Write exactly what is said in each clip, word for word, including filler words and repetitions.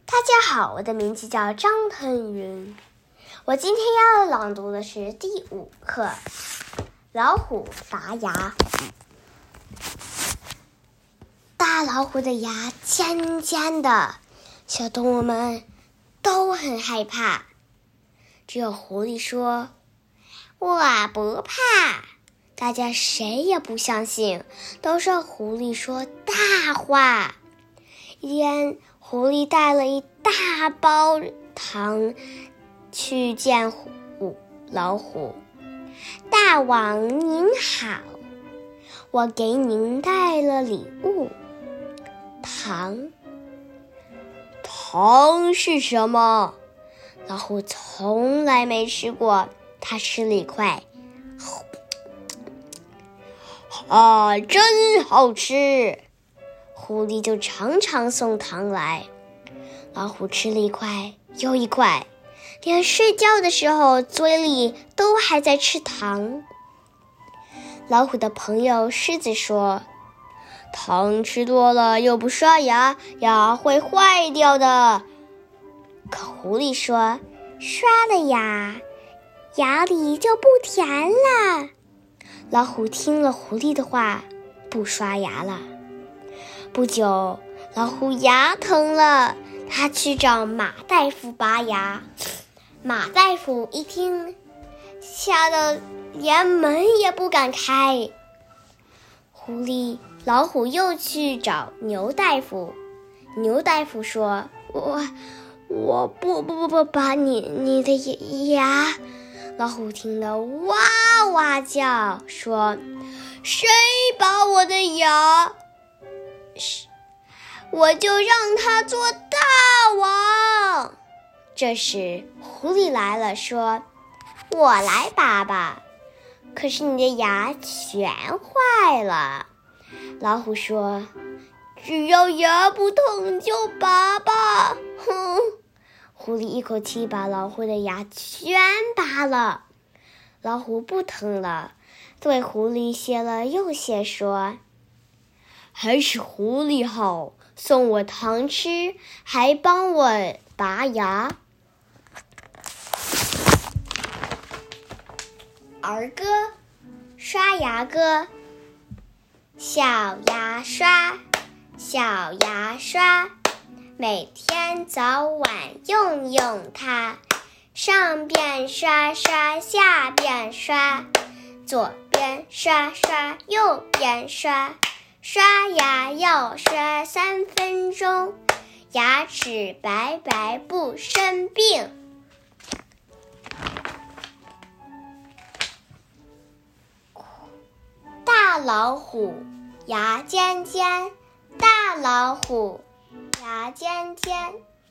大家好，我的名字叫张腾云。我今天要朗读的是第五课《老虎拔牙》。大老虎的牙尖尖的，小动物们都很害怕。只有狐狸说：“我不怕。”大家谁也不相信，都说狐狸说大话。一天，狐狸带了一大包糖去见虎老虎。大王您好，我给您带了礼物。糖。糖是什么？老虎从来没吃过，他吃了一块，啊，真好吃！狐狸就常常送糖来。老虎吃了一块又一块，连睡觉的时候嘴里都还在吃糖。老虎的朋友狮子说：“糖吃多了又不刷牙，牙会坏掉的。”可狐狸说：“刷了牙，牙里就不甜了。”老虎听了狐狸的话，不刷牙了。不久，老虎牙疼了，他去找马大夫拔牙。马大夫一听，吓得连门也不敢开。狐狸、老虎又去找牛大夫。牛大夫说：“我我不不不不拔你你的牙。”老虎听了哇哇叫，说：“谁拔我的牙，我就让他做大王。”这时狐狸来了，说：“我来拔吧。”可是你的牙全坏了。老虎说：“只要牙不疼就拔吧。”哼！狐狸一口气把老虎的牙全拔了。老虎不疼了，对狐狸谢了又谢，说：“还是狐狸好，送我糖吃，还帮我拔牙。”儿歌，刷牙歌。小牙刷，小牙刷，每天早晚用用它，上边刷刷，下边刷，左边刷刷，右边刷，刷牙要刷三分钟，牙齿白白不生病。大老虎牙尖尖，大老虎牙尖尖，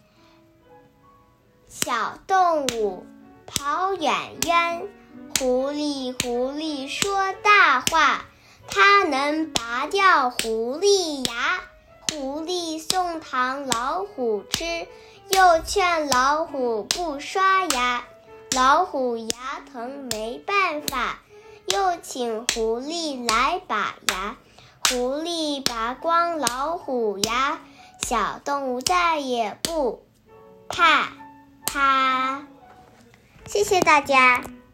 小动物跑远远，狐狸狐狸说大话，它能拔掉狐狸牙。狐狸送糖老虎吃，又劝老虎不刷牙，老虎牙疼没办法，又请狐狸来拔牙。狐狸拔光老虎牙，小动物再也不怕它。谢谢大家。